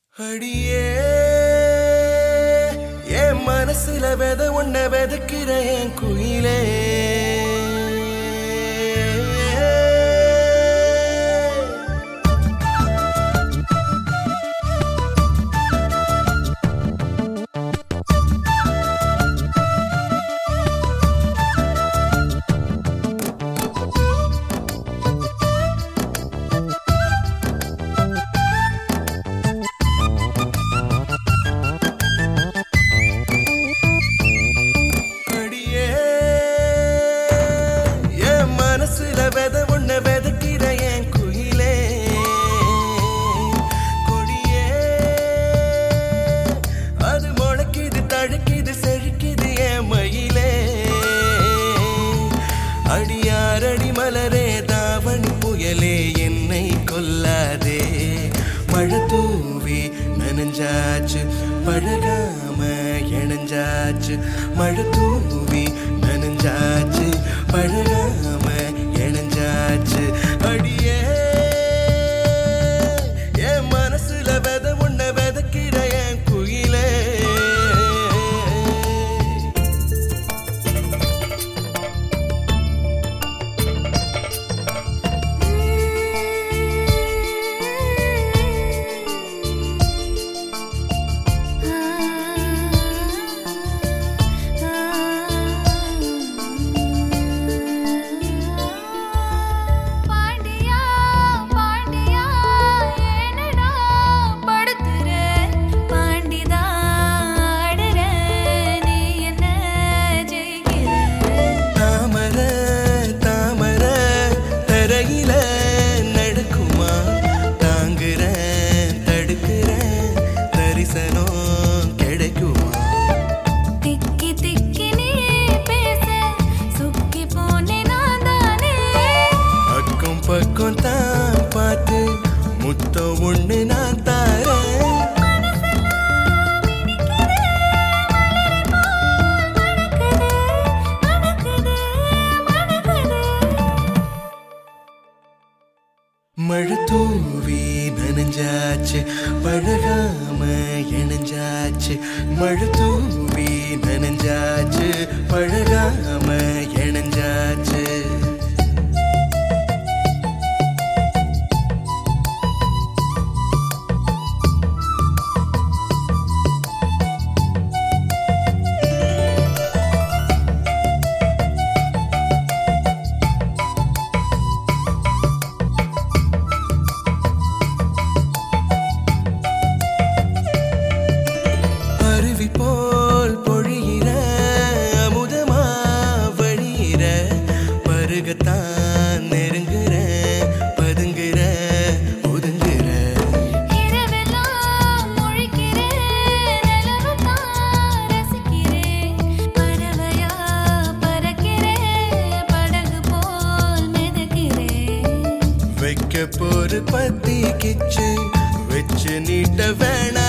அடியே என் மனசுல வெத உன்ன வெதக்கிற என் குயிலே அடியாரடி மலரே தாவணி புயலே என்னை கொல்லாதே மழை தூவி நனஞ்சாச்சு பழகாம இணைஞ்சாச்சு மழை தூவி நனஞ்சாச்சு பழகாம இணைஞ்சாச்சு அடியே என் மனசுல வெத உன்ன வெதக்கிற என் குயிலே பக்கம் தான் பார்த்து முத்தம் ஒண்ணு நான் தாரேன் மழை தூவி நனஞ்சாச்சு பழகாம இணைஞ்சாச்சு மழை தூவி நனஞ்சாச்சு பழகாம இணைஞ்சாச்சு போல் பொழியிற அமுதமா வழியிற பருகத்தான் நெருங்குற பதுங்குற ஒதுங்குற இரவெல்லாம் முழிக்கிறேன் நிலவத்தான் ரசிக்கிறேன் பறவையா பறக்கிறேன் படகு போல் மிதக்கிறேன் வைக்க போரு பத்தி கிச்சு வச்சு நீட்ட வேணா